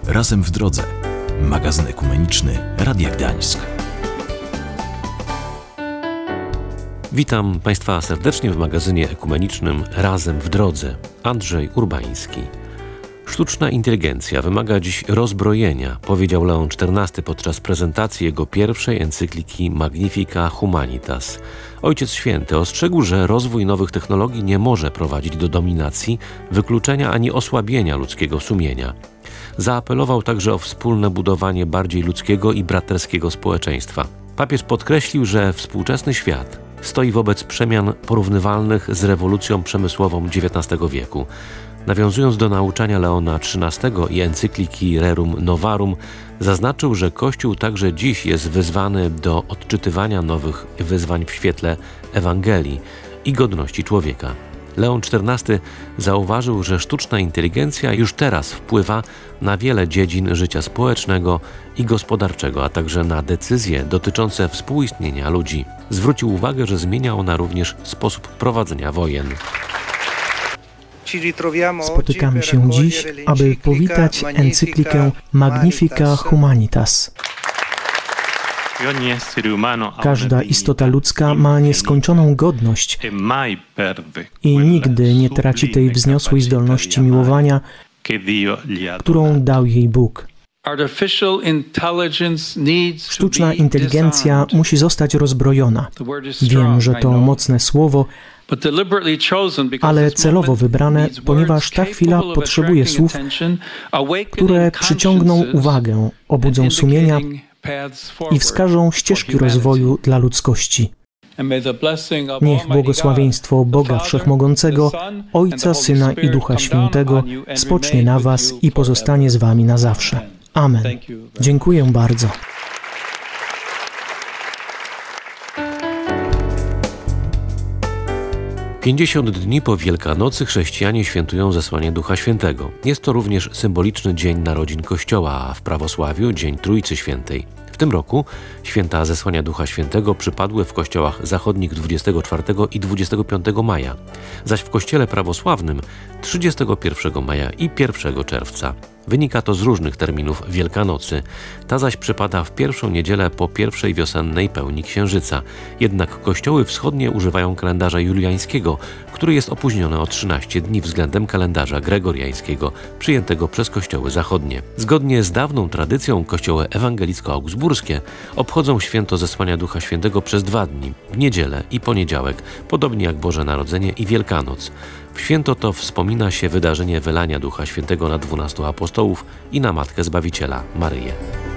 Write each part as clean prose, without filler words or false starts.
Razem w drodze. Magazyn ekumeniczny Radia Gdańsk. Witam Państwa serdecznie w magazynie ekumenicznym Razem w drodze. Andrzej Urbański. Sztuczna inteligencja wymaga dziś rozbrojenia, powiedział Leon XIV podczas prezentacji jego pierwszej encykliki Magnifica Humanitas. Ojciec Święty ostrzegł, że rozwój nowych technologii nie może prowadzić do dominacji, wykluczenia ani osłabienia ludzkiego sumienia. Zaapelował także o wspólne budowanie bardziej ludzkiego i braterskiego społeczeństwa. Papież podkreślił, że współczesny świat stoi wobec przemian porównywalnych z rewolucją przemysłową XIX wieku. Nawiązując do nauczania Leona XIII i encykliki Rerum Novarum, zaznaczył, że Kościół także dziś jest wyzwany do odczytywania nowych wyzwań w świetle Ewangelii i godności człowieka. Leon XIV zauważył, że sztuczna inteligencja już teraz wpływa na wiele dziedzin życia społecznego i gospodarczego, a także na decyzje dotyczące współistnienia ludzi. Zwrócił uwagę, że zmienia ona również sposób prowadzenia wojen. Spotykamy się dziś, aby powitać encyklikę Magnifica Humanitas. Każda istota ludzka ma nieskończoną godność i nigdy nie traci tej wzniosłej zdolności miłowania, którą dał jej Bóg. Sztuczna inteligencja musi zostać rozbrojona. Wiem, że to mocne słowo, ale celowo wybrane, ponieważ ta chwila potrzebuje słów, które przyciągną uwagę, obudzą sumienia i wskażą ścieżki rozwoju dla ludzkości. Niech błogosławieństwo Boga Wszechmogącego, Ojca, Syna i Ducha Świętego spocznie na Was i pozostanie z Wami na zawsze. Amen. Dziękuję bardzo. Pięćdziesiąt dni po Wielkanocy chrześcijanie świętują zesłanie Ducha Świętego. Jest to również symboliczny dzień narodzin Kościoła, a w prawosławiu Dzień Trójcy Świętej. W tym roku święta zesłania Ducha Świętego przypadły w kościołach zachodnich 24 i 25 maja, zaś w kościele prawosławnym 31 maja i 1 czerwca. Wynika to z różnych terminów Wielkanocy. Ta zaś przypada w pierwszą niedzielę po pierwszej wiosennej pełni księżyca. Jednak kościoły wschodnie używają kalendarza juliańskiego, który jest opóźniony o 13 dni względem kalendarza gregoriańskiego, przyjętego przez kościoły zachodnie. Zgodnie z dawną tradycją kościoły ewangelicko-augsburskie obchodzą święto zesłania Ducha Świętego przez 2 dni, w niedzielę i poniedziałek, podobnie jak Boże Narodzenie i Wielkanoc. W święto to wspomina się wydarzenie wylania Ducha Świętego na 12 apostołów i na Matkę Zbawiciela, Maryję.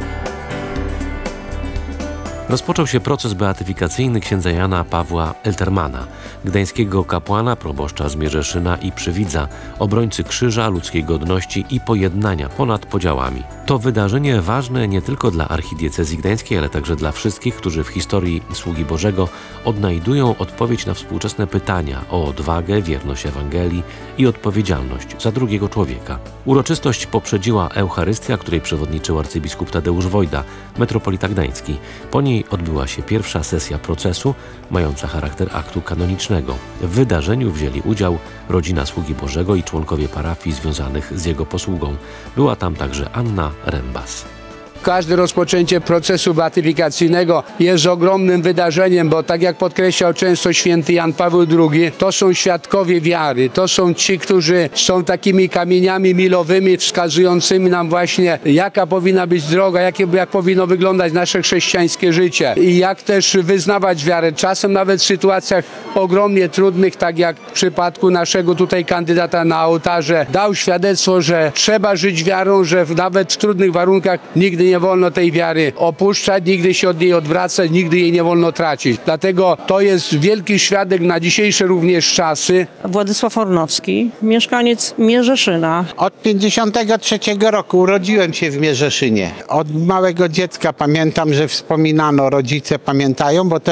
Rozpoczął się proces beatyfikacyjny księdza Jana Pawła Eltermana, gdańskiego kapłana, proboszcza Zmierzeszyna i Przywidza, obrońcy krzyża, ludzkiej godności i pojednania ponad podziałami. To wydarzenie ważne nie tylko dla archidiecezji gdańskiej, ale także dla wszystkich, którzy w historii sługi Bożego odnajdują odpowiedź na współczesne pytania o odwagę, wierność Ewangelii i odpowiedzialność za drugiego człowieka. Uroczystość poprzedziła Eucharystia, której przewodniczył arcybiskup Tadeusz Wojda, metropolita gdański. Po niej odbyła się pierwsza sesja procesu, mająca charakter aktu kanonicznego. W wydarzeniu wzięli udział rodzina sługi Bożego i członkowie parafii związanych z jego posługą. Była tam także Anna Rembas. Każde rozpoczęcie procesu beatyfikacyjnego jest ogromnym wydarzeniem, bo tak jak podkreślał często święty Jan Paweł II, to są świadkowie wiary, to są ci, którzy są takimi kamieniami milowymi wskazującymi nam właśnie, jaka powinna być droga, jak powinno wyglądać nasze chrześcijańskie życie i jak też wyznawać wiarę. Czasem nawet w sytuacjach ogromnie trudnych, tak jak w przypadku naszego tutaj kandydata na ołtarze, dał świadectwo, że trzeba żyć wiarą, że nawet w trudnych warunkach nigdy nie wolno tej wiary opuszczać, nigdy się od niej odwracać, nigdy jej nie wolno tracić. Dlatego to jest wielki świadek na dzisiejsze również czasy. Władysław Ornowski, mieszkaniec Mierzeszyna. Od 53 roku urodziłem się w Mierzeszynie. Od małego dziecka pamiętam, że wspominano, rodzice pamiętają, bo też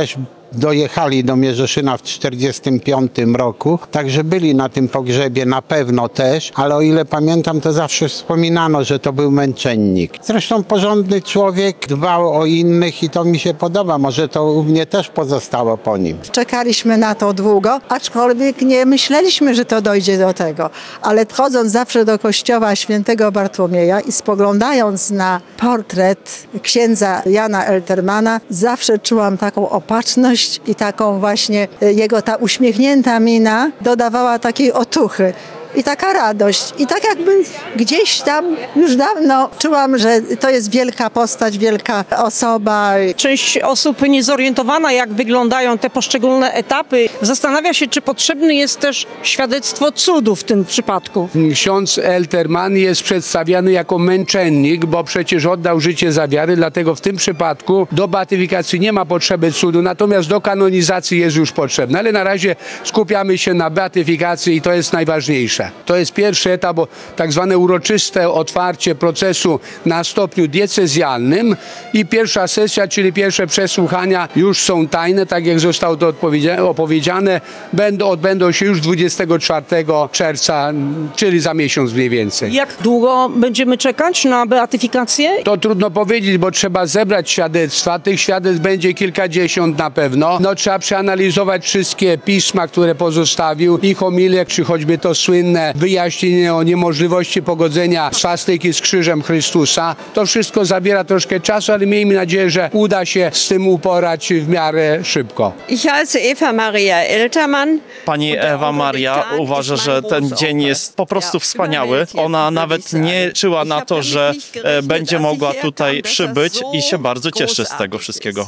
dojechali do Mierzeszyna w 1945 roku, także byli na tym pogrzebie na pewno też, ale o ile pamiętam, to zawsze wspominano, że to był męczennik. Zresztą porządny człowiek, dbał o innych i to mi się podoba, może to u mnie też pozostało po nim. Czekaliśmy na to długo, aczkolwiek nie myśleliśmy, że to dojdzie do tego, ale chodząc zawsze do kościoła świętego Bartłomieja i spoglądając na portret księdza Jana Eltermana, zawsze czułam taką opatrzność i taką właśnie jego ta uśmiechnięta mina dodawała takiej otuchy. I taka radość. I tak jakby gdzieś tam już dawno czułam, że to jest wielka postać, wielka osoba. Część osób niezorientowana, jak wyglądają te poszczególne etapy, zastanawia się, czy potrzebne jest też świadectwo cudu w tym przypadku. Ksiądz Elterman jest przedstawiany jako męczennik, bo przecież oddał życie za wiarę, dlatego w tym przypadku do beatyfikacji nie ma potrzeby cudu, natomiast do kanonizacji jest już potrzebna. Ale na razie skupiamy się na beatyfikacji i to jest najważniejsze. To jest pierwszy etap, tak zwane uroczyste otwarcie procesu na stopniu diecezjalnym i pierwsza sesja, czyli pierwsze przesłuchania już są tajne, tak jak zostało to opowiedziane, odbędą się już 24 czerwca, czyli za miesiąc mniej więcej. Jak długo będziemy czekać na beatyfikację? To trudno powiedzieć, bo trzeba zebrać świadectwa. Tych świadectw będzie kilkadziesiąt na pewno. Trzeba przeanalizować wszystkie pisma, które pozostawił, ich homilie, czy choćby to słynne wyjaśnienie o niemożliwości pogodzenia swastyki z krzyżem Chrystusa. To wszystko zabiera troszkę czasu, ale miejmy nadzieję, że uda się z tym uporać w miarę szybko. Ich heiße Eva Maria Elterman. Pani Ewa Maria uważa, że ten dzień jest po prostu wspaniały. Ona nawet nie liczyła na to, że będzie mogła tutaj przybyć i się bardzo cieszy z tego wszystkiego.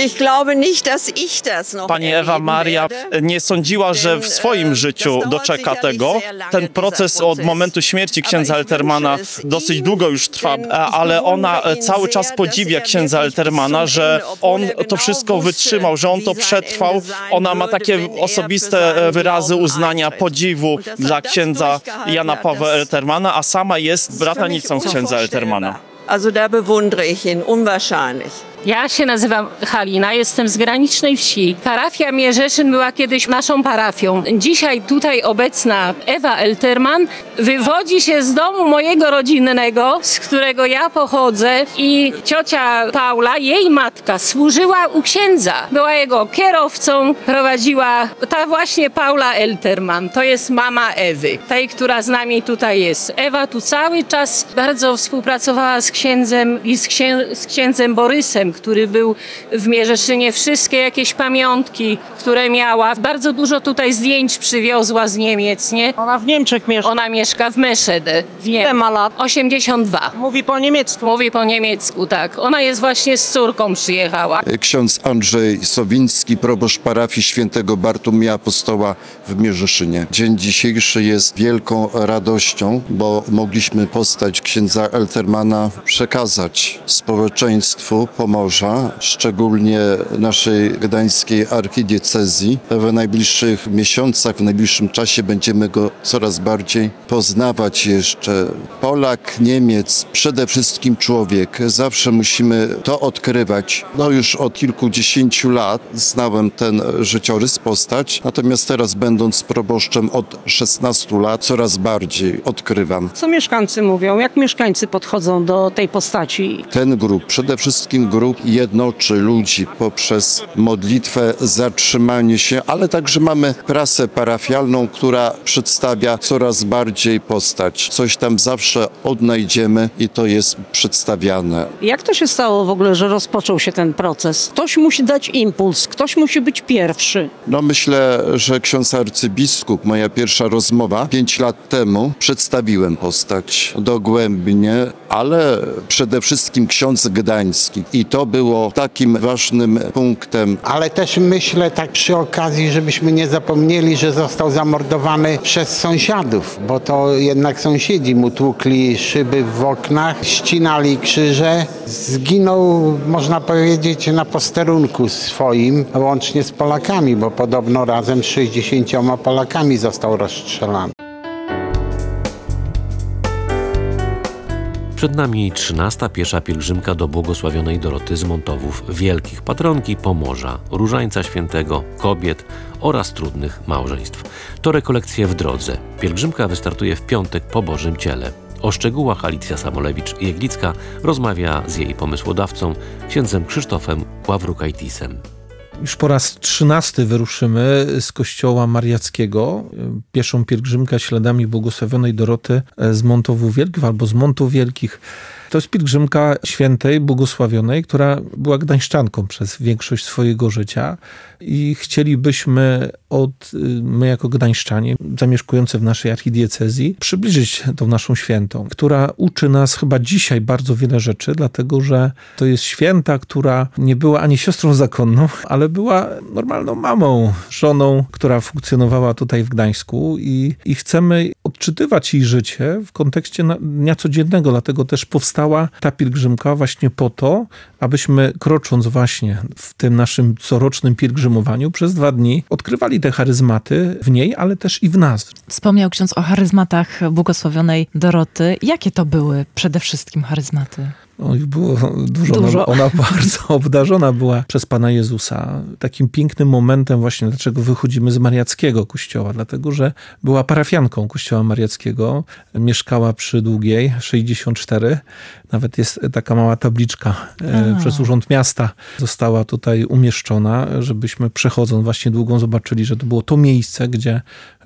Pani Ewa Maria nie sądziła, że w swoim życiu doczeka tego. Ten proces od momentu śmierci księdza Eltermana dosyć długo już trwa, ale ona cały czas podziwia księdza Eltermana, że on to wszystko wytrzymał, że on to przetrwał. Ona ma takie osobiste wyrazy uznania, podziwu dla księdza Jana Pawła Eltermana, a sama jest bratanicą księdza Eltermana. Also da bewundere ich ihn unwahrscheinlich. Ja się nazywam Halina, jestem z granicznej wsi. Parafia Mierzeszyn była kiedyś naszą parafią. Dzisiaj tutaj obecna Ewa Elterman wywodzi się z domu mojego rodzinnego, z którego ja pochodzę, i ciocia Paula, jej matka, służyła u księdza. Była jego kierowcą, prowadziła ta właśnie Paula Elterman. To jest mama Ewy, tej, która z nami tutaj jest. Ewa tu cały czas bardzo współpracowała z księdzem i z księdzem Borysem, który był w Mierzeszynie. Wszystkie jakieś pamiątki, które miała. Bardzo dużo tutaj zdjęć przywiozła z Niemiec, nie? Ona w Niemczech mieszka. Ona mieszka w Meschede. Ile ma lat? 82. Mówi po niemiecku. Mówi po niemiecku, tak. Ona jest właśnie z córką przyjechała. Ksiądz Andrzej Sowiński, proboszcz parafii świętego Bartłomieja Apostoła w Mierzeszynie. Dzień dzisiejszy jest wielką radością, bo mogliśmy postać księdza Eltermana przekazać społeczeństwu Pomorza, szczególnie naszej gdańskiej archidiecezji. W najbliższych miesiącach, w najbliższym czasie będziemy go coraz bardziej poznawać jeszcze. Polak, Niemiec, przede wszystkim człowiek. Zawsze musimy to odkrywać. Już od kilkudziesięciu lat znałem ten życiorys, postać, natomiast teraz, będąc proboszczem od 16 lat, coraz bardziej odkrywam. Co mieszkańcy mówią? Jak mieszkańcy podchodzą do tej postaci? Ten grób, przede wszystkim grób jednoczy ludzi poprzez modlitwę, zatrzymanie się, ale także mamy prasę parafialną, która przedstawia coraz bardziej postać. Coś tam zawsze odnajdziemy i to jest przedstawiane. Jak to się stało w ogóle, że rozpoczął się ten proces? Ktoś musi dać impuls, ktoś musi być pierwszy. Myślę, że ksiądz arcybiskup, moja pierwsza rozmowa 5 lat temu, przedstawiłem postać dogłębnie, ale przede wszystkim ksiądz Gdański. I to było takim ważnym punktem. Ale też myślę tak przy okazji, żebyśmy nie zapomnieli, że został zamordowany przez sąsiadów, bo to jednak sąsiedzi mu tłukli szyby w oknach, ścinali krzyże. Zginął, można powiedzieć, na posterunku swoim, łącznie z Polakami, bo podobno razem z 60 Polakami został rozstrzelany. Przed nami 13. piesza pielgrzymka do błogosławionej Doroty z Montowów Wielkich, patronki Pomorza, Różańca Świętego, kobiet oraz trudnych małżeństw. To rekolekcje w drodze. Pielgrzymka wystartuje w piątek po Bożym Ciele. O szczegółach Alicja Samolewicz-Jeglicka rozmawia z jej pomysłodawcą, księdzem Krzysztofem Ławrukaitisem. Już po raz 13 wyruszymy z kościoła mariackiego pieszą pielgrzymkę śladami błogosławionej Doroty z Montowów Wielkich albo z Montów Wielkich. To jest pielgrzymka świętej, błogosławionej, która była gdańszczanką przez większość swojego życia i chcielibyśmy my jako gdańszczanie zamieszkujący w naszej archidiecezji przybliżyć tą naszą świętą, która uczy nas chyba dzisiaj bardzo wiele rzeczy, dlatego że to jest święta, która nie była ani siostrą zakonną, ale była normalną mamą, żoną, która funkcjonowała tutaj w Gdańsku i chcemy odczytywać jej życie w kontekście dnia codziennego, dlatego też powstała ta pielgrzymka właśnie po to, abyśmy krocząc właśnie w tym naszym corocznym pielgrzymowaniu przez 2 dni odkrywali te charyzmaty w niej, ale też i w nas. Wspomniał ksiądz o charyzmatach błogosławionej Doroty. Jakie to były przede wszystkim charyzmaty? Ich było dużo. Ona bardzo obdarzona była przez Pana Jezusa. Takim pięknym momentem właśnie, dlaczego wychodzimy z mariackiego kościoła, dlatego, że była parafianką kościoła mariackiego, mieszkała przy Długiej 64, nawet jest taka mała tabliczka przez Urząd Miasta została tutaj umieszczona, żebyśmy przechodząc właśnie Długą zobaczyli, że to było to miejsce, gdzie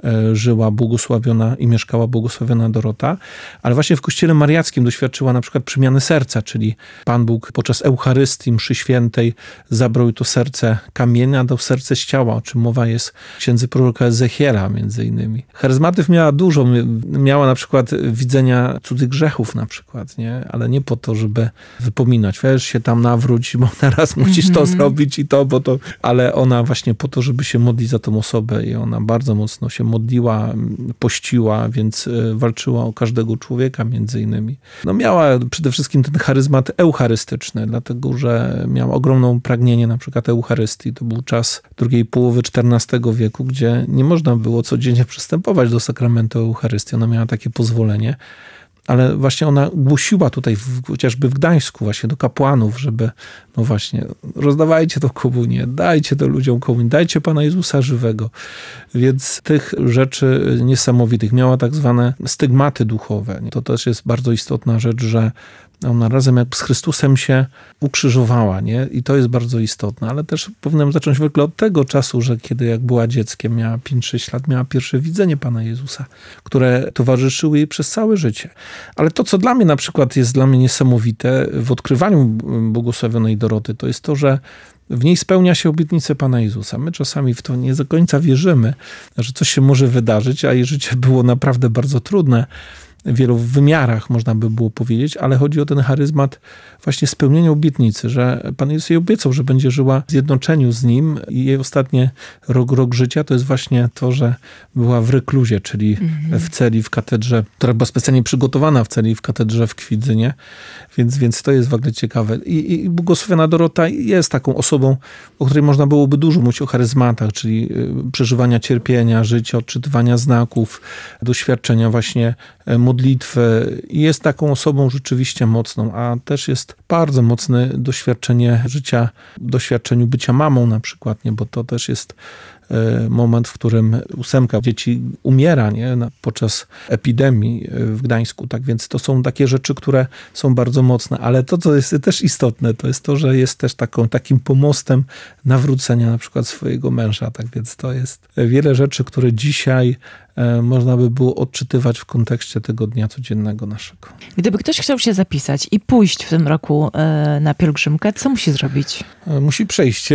żyła błogosławiona i mieszkała błogosławiona Dorota, ale właśnie w kościele mariackim doświadczyła na przykład przemiany serca, czyli Pan Bóg podczas Eucharystii, mszy świętej zabrał to serce kamienia, dał serce z ciała, o czym mowa jest w księdze proroka Ezechiela między innymi. Charyzmatów miała dużo, miała na przykład widzenia cudzych grzechów na przykład, nie? Ale nie po to, żeby wypominać, weź się tam nawróć, bo teraz musisz to zrobić i to, bo to, ale ona właśnie po to, żeby się modlić za tą osobę i ona bardzo mocno się modliła, pościła, więc walczyła o każdego człowieka między innymi. Miała przede wszystkim ten charyzmat eucharystyczny, dlatego, że miała ogromne pragnienie na przykład Eucharystii. To był czas drugiej połowy XIV wieku, gdzie nie można było codziennie przystępować do sakramentu Eucharystii. Ona miała takie pozwolenie. Ale właśnie ona głosiła tutaj, chociażby w Gdańsku, właśnie do kapłanów, żeby, właśnie, rozdawajcie tą komunię, dajcie to ludziom komunię, dajcie Pana Jezusa żywego. Więc tych rzeczy niesamowitych. Miała tak zwane stygmaty duchowe. To też jest bardzo istotna rzecz, że ona razem jak z Chrystusem się ukrzyżowała, nie? I to jest bardzo istotne, ale też powinienem zacząć w ogóle od tego czasu, że kiedy jak była dzieckiem, miała 5-6 lat, miała pierwsze widzenie Pana Jezusa, które towarzyszyły jej przez całe życie. Ale to, co dla mnie na przykład jest dla mnie niesamowite w odkrywaniu błogosławionej Doroty, to jest to, że w niej spełnia się obietnice Pana Jezusa. My czasami w to nie do końca wierzymy, że coś się może wydarzyć, a jej życie było naprawdę bardzo trudne. W wielu wymiarach, można by było powiedzieć, ale chodzi o ten charyzmat właśnie spełnienia obietnicy, że Pan Jezus jej obiecał, że będzie żyła w zjednoczeniu z Nim i jej ostatnie rok życia to jest właśnie to, że była w rekluzie, czyli w celi w katedrze, która była specjalnie przygotowana w celi w katedrze w Kwidzynie, więc to jest w ogóle ciekawe. I błogosławiona Dorota jest taką osobą, o której można byłoby dużo mówić o charyzmatach, czyli przeżywania cierpienia, życia, odczytywania znaków, doświadczenia właśnie modlitwy. I jest taką osobą rzeczywiście mocną, a też jest bardzo mocne doświadczenie życia, doświadczeniu bycia mamą na przykład, nie? Bo to też jest moment, w którym 8 dzieci umiera, nie? Podczas epidemii w Gdańsku. Tak więc to są takie rzeczy, które są bardzo mocne. Ale to, co jest też istotne, to jest to, że jest też takim pomostem nawrócenia na przykład swojego męża. Tak więc to jest wiele rzeczy, które dzisiaj można by było odczytywać w kontekście tego dnia codziennego naszego. Gdyby ktoś chciał się zapisać i pójść w tym roku na pielgrzymkę, co musi zrobić? Musi przejść.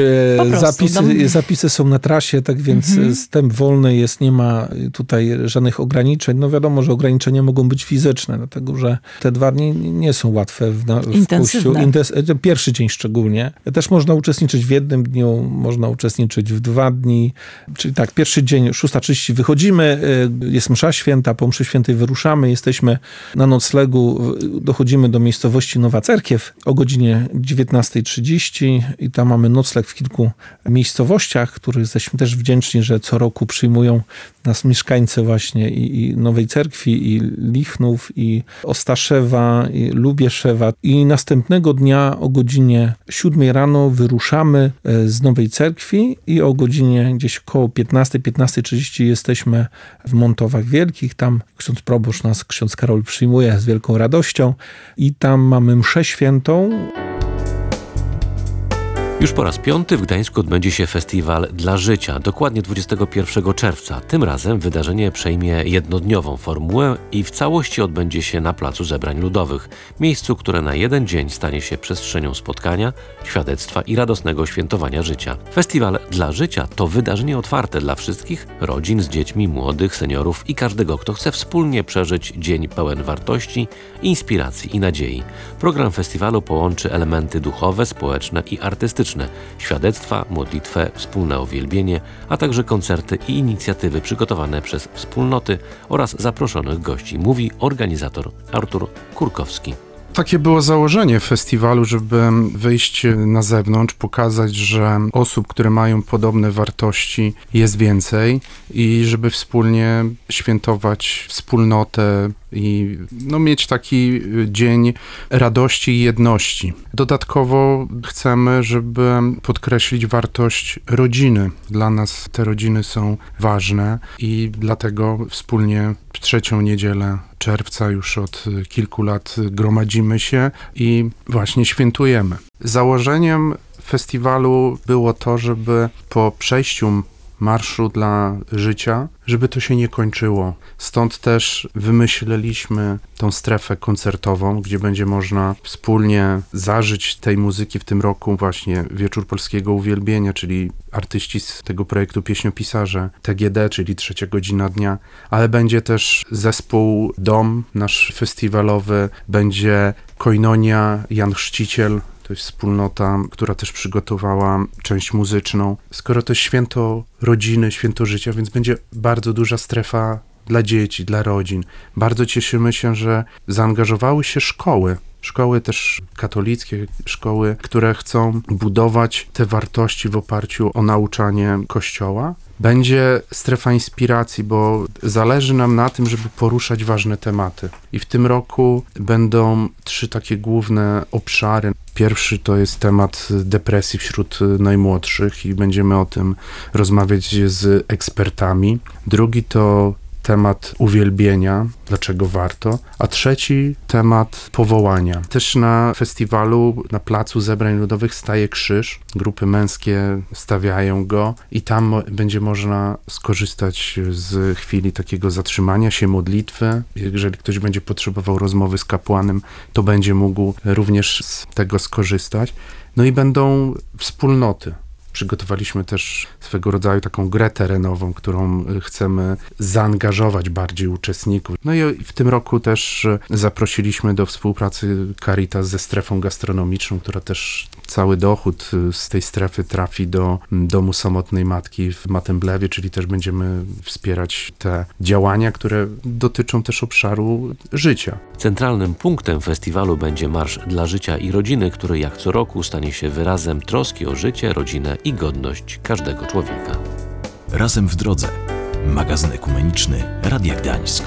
Zapisy są na trasie, tak więc wstęp wolny jest, nie ma tutaj żadnych ograniczeń. No wiadomo, że ograniczenia mogą być fizyczne, dlatego że te 2 dni nie są łatwe w pójściu. Pierwszy dzień szczególnie. Też można uczestniczyć w jednym dniu, można uczestniczyć w 2 dni. Czyli tak, pierwszy dzień, 6:30 wychodzimy jest msza święta, po mszy świętej wyruszamy, jesteśmy na noclegu, dochodzimy do miejscowości Nowa Cerkiew o godzinie 19:30 i tam mamy nocleg w kilku miejscowościach, których jesteśmy też wdzięczni, że co roku przyjmują nas mieszkańcy właśnie i Nowej Cerkwi, i Lichnów, i Ostaszewa, i Lubieszewa. I następnego dnia o godzinie 7 rano wyruszamy z Nowej Cerkwi i o godzinie gdzieś około 15:30 jesteśmy w Montowach Wielkich. Tam ksiądz proboszcz nas, ksiądz Karol, przyjmuje z wielką radością i tam mamy mszę świętą. Już po raz 5. w Gdańsku odbędzie się Festiwal Dla Życia, dokładnie 21 czerwca. Tym razem wydarzenie przejmie jednodniową formułę i w całości odbędzie się na Placu Zebrań Ludowych, miejscu, które na jeden dzień stanie się przestrzenią spotkania, świadectwa i radosnego świętowania życia. Festiwal Dla Życia to wydarzenie otwarte dla wszystkich, rodzin z dziećmi, młodych, seniorów i każdego, kto chce wspólnie przeżyć dzień pełen wartości, inspiracji i nadziei. Program festiwalu połączy elementy duchowe, społeczne i artystyczne, świadectwa, modlitwę, wspólne uwielbienie, a także koncerty i inicjatywy przygotowane przez wspólnoty oraz zaproszonych gości, mówi organizator Artur Kurkowski. Takie było założenie festiwalu, żeby wyjść na zewnątrz, pokazać, że osób, które mają podobne wartości, jest więcej i żeby wspólnie świętować wspólnotę i mieć taki dzień radości i jedności. Dodatkowo chcemy, żeby podkreślić wartość rodziny. Dla nas te rodziny są ważne i dlatego wspólnie w 3. niedzielę czerwca już od kilku lat gromadzimy się i właśnie świętujemy. Założeniem festiwalu było to, żeby po przejściu Marszu dla Życia, żeby to się nie kończyło. Stąd też wymyśliliśmy tą strefę koncertową, gdzie będzie można wspólnie zażyć tej muzyki. W tym roku właśnie Wieczór Polskiego Uwielbienia, czyli artyści z tego projektu Pieśniopisarze, TGD, czyli 3. godzina dnia, ale będzie też zespół Dom, nasz festiwalowy, będzie Koinonia, Jan Chrzciciel. To jest wspólnota, która też przygotowała część muzyczną. Skoro to jest święto rodziny, święto życia, więc będzie bardzo duża strefa dla dzieci, dla rodzin. Bardzo cieszymy się, że zaangażowały się szkoły też katolickie, szkoły, które chcą budować te wartości w oparciu o nauczanie Kościoła. Będzie strefa inspiracji, bo zależy nam na tym, żeby poruszać ważne tematy. I w tym roku będą 3 takie główne obszary. Pierwszy to jest temat depresji wśród najmłodszych i będziemy o tym rozmawiać z ekspertami. Drugi to temat uwielbienia, dlaczego warto, a 3 temat powołania. Też na festiwalu, na Placu Zebrań Ludowych staje krzyż, grupy męskie stawiają go i tam będzie można skorzystać z chwili takiego zatrzymania się, modlitwy. Jeżeli ktoś będzie potrzebował rozmowy z kapłanem, to będzie mógł również z tego skorzystać. No i będą wspólnoty. Przygotowaliśmy też swego rodzaju taką grę terenową, którą chcemy zaangażować bardziej uczestników. No i w tym roku też zaprosiliśmy do współpracy Caritas ze strefą gastronomiczną, która też cały dochód z tej strefy trafi do Domu Samotnej Matki w Matemblewie, czyli też będziemy wspierać te działania, które dotyczą też obszaru życia. Centralnym punktem festiwalu będzie Marsz dla Życia i Rodziny, który jak co roku stanie się wyrazem troski o życie, rodzinę i godność każdego człowieka. Razem w drodze. Magazyn ekumeniczny Radia Gdańsk.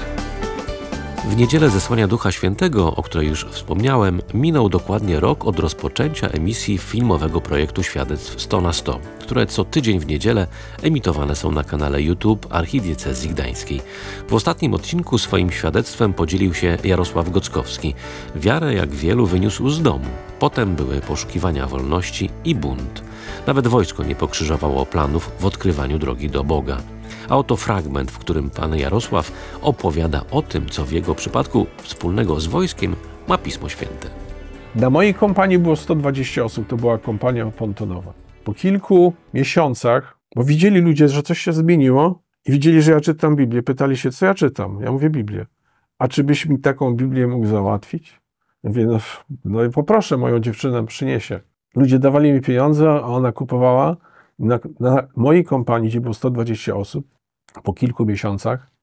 W niedzielę Zesłania Ducha Świętego, o której już wspomniałem, minął dokładnie rok od rozpoczęcia emisji filmowego projektu Świadectw 100 na 100, które co tydzień w niedzielę emitowane są na kanale YouTube Archidiecezji Gdańskiej. W ostatnim odcinku swoim świadectwem podzielił się Jarosław Gockowski. Wiarę, jak wielu, wyniósł z domu. Potem były poszukiwania wolności i bunt. Nawet wojsko nie pokrzyżowało planów w odkrywaniu drogi do Boga. A oto fragment, w którym pan Jarosław opowiada o tym, co w jego przypadku wspólnego z wojskiem ma Pismo Święte. Na mojej kompanii było 120 osób, to była kompania pontonowa. Po kilku miesiącach, bo widzieli ludzie, że coś się zmieniło i widzieli, że ja czytam Biblię, pytali się, co ja czytam. Ja mówię Biblię. A czy byś mi taką Biblię mógł załatwić? Ja mówię, no i poproszę, moją dziewczynę przyniesie. Ludzie dawali mi pieniądze, a ona kupowała. Na mojej kompanii, gdzie było 120 osób, po kilku miesiącach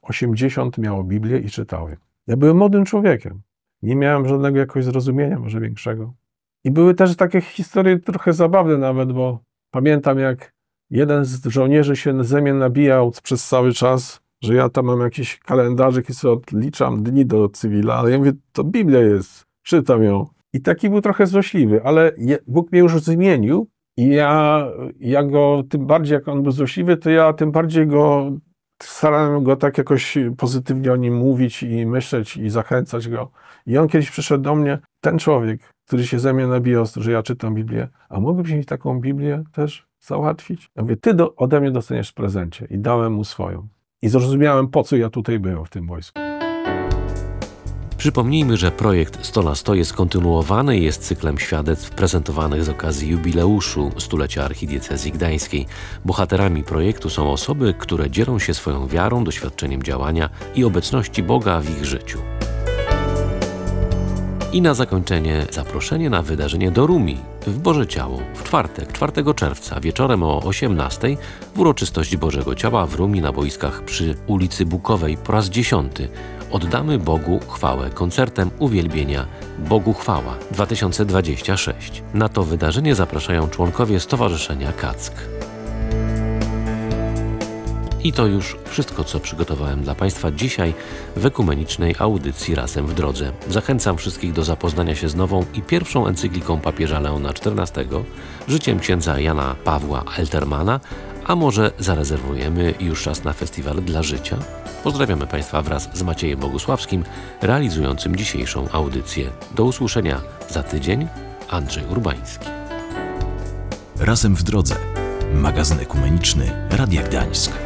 80 miało Biblię i czytały. Ja byłem młodym człowiekiem. Nie miałem żadnego jakoś zrozumienia, może większego. I były też takie historie trochę zabawne nawet, bo pamiętam, jak jeden z żołnierzy się ze mnie nabijał przez cały czas, że ja tam mam jakiś kalendarzyk i sobie odliczam dni do cywila, ale ja mówię, to Biblia jest, czytam ją. I taki był trochę złośliwy, ale Bóg mnie już zmienił i ja go, tym bardziej jak on był złośliwy, to ja tym bardziej starałem go tak jakoś pozytywnie o nim mówić i myśleć i zachęcać go. I on kiedyś przyszedł do mnie, ten człowiek, który się ze mnie nabijał, że ja czytam Biblię, a mógłbyś mi taką Biblię też załatwić? Ja mówię, ty ode mnie dostaniesz w prezencie. I dałem mu swoją. I zrozumiałem, po co ja tutaj byłem w tym wojsku. Przypomnijmy, że projekt 100 na 100 jest kontynuowany i jest cyklem świadectw prezentowanych z okazji jubileuszu stulecia archidiecezji gdańskiej. Bohaterami projektu są osoby, które dzielą się swoją wiarą, doświadczeniem działania i obecności Boga w ich życiu. I na zakończenie zaproszenie na wydarzenie do Rumi w Boże Ciało w czwartek, 4 czerwca wieczorem o 18:00 w uroczystość Bożego Ciała w Rumi na boiskach przy ulicy Bukowej po raz 10. Oddamy Bogu chwałę koncertem uwielbienia Bogu Chwała 2026. Na to wydarzenie zapraszają członkowie Stowarzyszenia Kack. I to już wszystko, co przygotowałem dla Państwa dzisiaj w ekumenicznej audycji Razem w Drodze. Zachęcam wszystkich do zapoznania się z nową i pierwszą encykliką papieża Leona XIV, życiem księdza Jana Pawła Eltermana, a może zarezerwujemy już czas na festiwal dla życia? Pozdrawiamy Państwa wraz z Maciejem Bogusławskim, realizującym dzisiejszą audycję. Do usłyszenia za tydzień. Andrzej Urbański. Razem w Drodze. Magazyn ekumeniczny Radia Gdańsk.